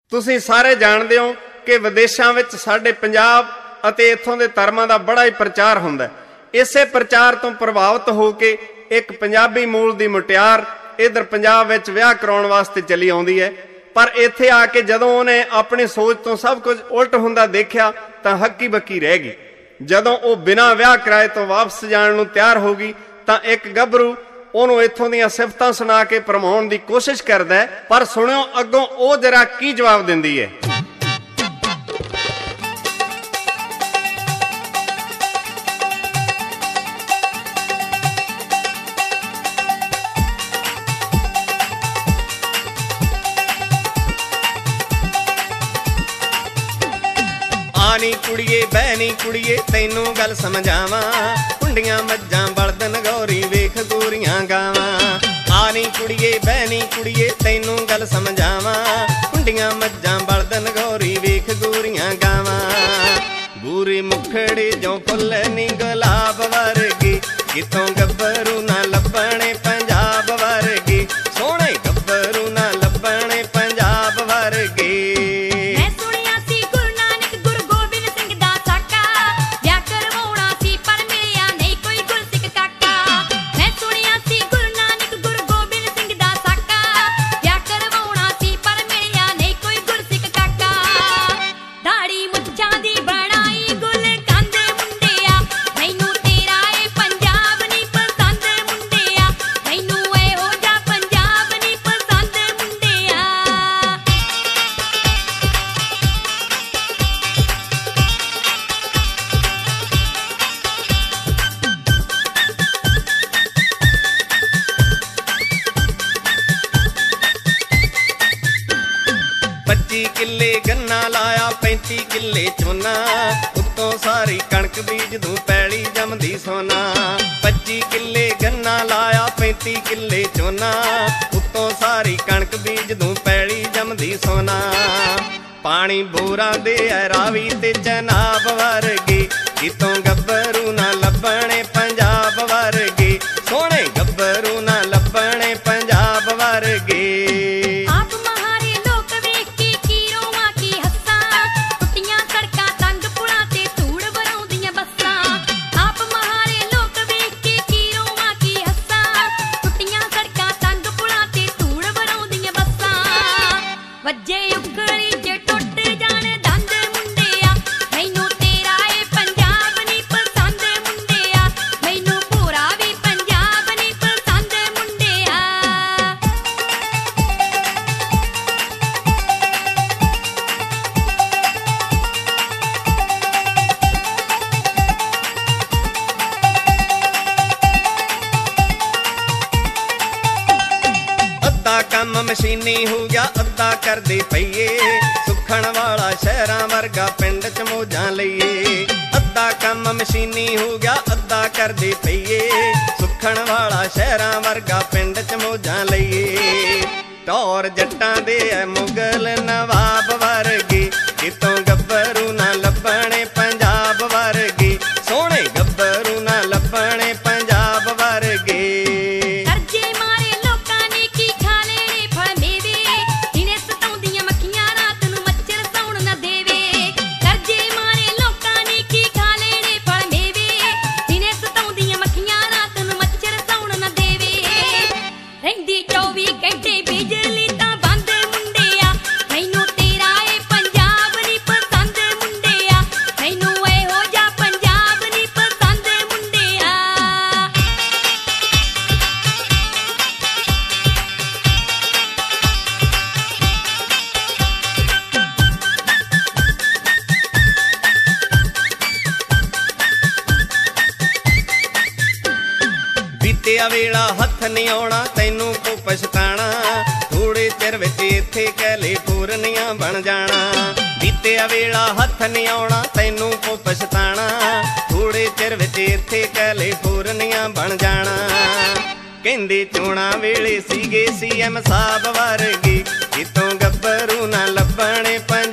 ਤੁਸੀਂ ਸਾਰੇ ਜਾਣਦੇ ਹੋ ਕਿ ਵਿਦੇਸ਼ਾਂ ਵਿੱਚ ਸਾਡੇ ਪੰਜਾਬ ਅਤੇ ਇੱਥੋਂ ਦੇ ਧਰਮਾਂ ਦਾ ਬੜਾ ਹੀ ਪ੍ਰਚਾਰ ਹੁੰਦਾ ਹੈ। ਇਸੇ ਪ੍ਰਚਾਰ ਤੋਂ ਪ੍ਰਭਾਵਿਤ ਹੋ ਕੇ ਇੱਕ ਪੰਜਾਬੀ ਮੂਲ ਦੀ ਮੁਟਿਆਰ ਇਧਰ ਪੰਜਾਬ ਵਿੱਚ ਵਿਆਹ ਕਰਾਉਣ ਵਾਸਤੇ ਚਲੀ ਆਉਂਦੀ ਹੈ। ਪਰ ਇੱਥੇ ਆ ਕੇ ਜਦੋਂ ਉਹਨੇ ਆਪਣੀ ਸੋਚ ਤੋਂ ਸਭ ਕੁਝ ਉਲਟ ਹੁੰਦਾ ਦੇਖਿਆ ਤਾਂ ਹੱਕੀ ਬੱਕੀ ਰਹਿ ਗਈ। ਜਦੋਂ ਉਹ ਬਿਨਾਂ ਵਿਆਹ ਕਰਾਏ ਤੋਂ ਵਾਪਸ ਜਾਣ ਨੂੰ ਤਿਆਰ ਹੋ ਗਈ ਤਾਂ ਇੱਕ ਗੱਭਰੂ ਉਹਨੂੰ ਇੱਥੋਂ ਦੀਆਂ ਸਿਫਤਾਂ ਸੁਣਾ ਕੇ ਭਰਮਾਉਣ ਦੀ ਕੋਸ਼ਿਸ਼ ਕਰਦਾ ਹੈ। ਪਰ ਸੁਣਿਓ ਅੱਗੋਂ ਉਹ ਜਰਾ ਕੀ ਜਵਾਬ ਦਿੰਦੀ ਹੈ। ਆਨੀ ਕੁੜੀਏ ਬਹਿਨੀ ਕੁੜੀਏ ਤੈਨੂੰ ਗੱਲ ਸਮਝਾਵਾਂ, ਕੁੰਡੀਆਂ ਮੱਝਾਂ ਬਲਦ ਨਗੌਰੀ ਵੇਖ ਗੋਰੀਆਂ ਗਾਵਾਂ। ਆਨੀ ਕੁੜੀਏ ਬਹਿਨੀ ਕੁੜੀਏ ਤੈਨੂੰ ਗੱਲ ਸਮਝਾਵਾਂ, ਕੁੰਡੀਆਂ ਮੱਝਾਂ ਬਲਦ ਨਗੌਰੀ ਵੇਖ ਗੋਰੀਆਂ ਗਾਵਾਂ। ਗੂਰੀ ਮੁਖੜੀ ਜੋ ਫੁੱਲ ਨੀ ਗੁਲਾਬ ਵਰਗੀ, ਕਿਤੋਂ ਗੱਭਰੂ ਨਾ ਲੱਭਣੇ ਪੰਜਾਬ ਵਰਗੀ, ਸੋਹਣੇ ਗੱਭਰੂ ਨਾ ਲੱਭਣੇ ਪੰਜਾਬ ਵਰਗੀ। ਕਿੱਲੇ ਗੰਨਾ ਲਾਇਆ 35 ਕਿੱਲੇ ਝੋਨਾ, ਉੱਤੋਂ ਸਾਰੀ ਕਣਕ ਬੀਜ ਦੂੰ ਪੈਲੀ ਜੰਮਦੀ ਸੋਨਾ। 25 ਕਿੱਲੇ ਗੰਨਾ ਲਾਇਆ 35 ਕਿੱਲੇ ਝੋਨਾ, ਉੱਤੋਂ ਸਾਰੀ ਕਣਕ ਬੀਜ ਦੂੰ ਪੈਲੀ ਜੰਮਦੀ ਸੋਨਾ। ਪਾਣੀ ਬੋਰਾਂ ਦੇ ਰਾਵੀ ਤੇ ਚਨਾਬ ਵਰਗੀ, ਕਿਤੋਂ ਗੱਭਰੂ ਨਾ ਲੱਭਣੇ ਪੰਜਾਬ ਵਰਗੀ, ਸੋਹਣੇ ਗੱਭਰੂ ਨਾ ਲੱਭਣੇ ਪੰਜਾਬ ਵਰਗੀ। ਕੰਮ ਮਸ਼ੀਨੀ ਹੋ ਗਿਆ ਅੱਧਾ ਕਰਦੇ ਪਈਏ, ਸੁੱਖਣ ਵਾਲਾ ਸ਼ਹਿਰਾਂ ਵਰਗਾ ਪਿੰਡ ਚ ਮੋਜਾਂ ਲਈਏ। ਅੱਧਾ ਕੰਮ ਮਸ਼ੀਨੀ ਹੋ ਗਿਆ ਅੱਧਾ ਕਰਦੇ ਪਈਏ, ਸੁੱਖਣ ਵਾਲਾ ਸ਼ਹਿਰਾਂ ਵਰਗਾ ਪਿੰਡ ਚ ਮੋਜਾਂ ਲਈਏ। ਟੌਰ ਜੱਟਾਂ ਦੇ ਐ ਮੁਗਲ ਨਵਾਬ ਵਰਗੀ, ਕਿਤੋਂ ਗੱਭਰੂ ਨਾ ਲੱਭਣੇ ਪੰਜਾਬ ਵਰਗੀ, ਸੋਹਣੇ ਗੱਭਰੂ ਨਾ ਲੱਭਣੇ ਪੰਜਾਬ ਵਰਗੀ। ਬੀਤਿਆ ਵੇਲਾ ਹੱਥ ਨਹੀਂ ਆਉਣਾ ਤੈਨੂੰ ਕੋ ਪਛਤਾਣਾ, ਥੋੜੇ ਚਿਰ ਵਿੱਚ ਇੱਥੇ ਕੈਲੀਫੋਰਨੀਆ ਬਣ ਜਾਣਾ। ਬੀਤਿਆ ਵੇਲਾ ਹੱਥ ਨਹੀਂ ਆਉਣਾ ਤੈਨੂੰ ਕੋ ਪਛਤਾਣਾ, ਥੋੜੇ ਚਿਰ ਵਿੱਚ ਇੱਥੇ ਕੈਲੀਫੋਰਨੀਆ ਬਣ ਜਾਣਾ। ਕਹਿੰਦੇ ਚੋਣਾਂ ਵੇਲੇ ਸੀਗੇ CM ਸਾਹਿਬ ਵਰਗੀ, ਕਿਤੋਂ ਗੱਭਰੂ ਨਾ ਲੱਭਣੇ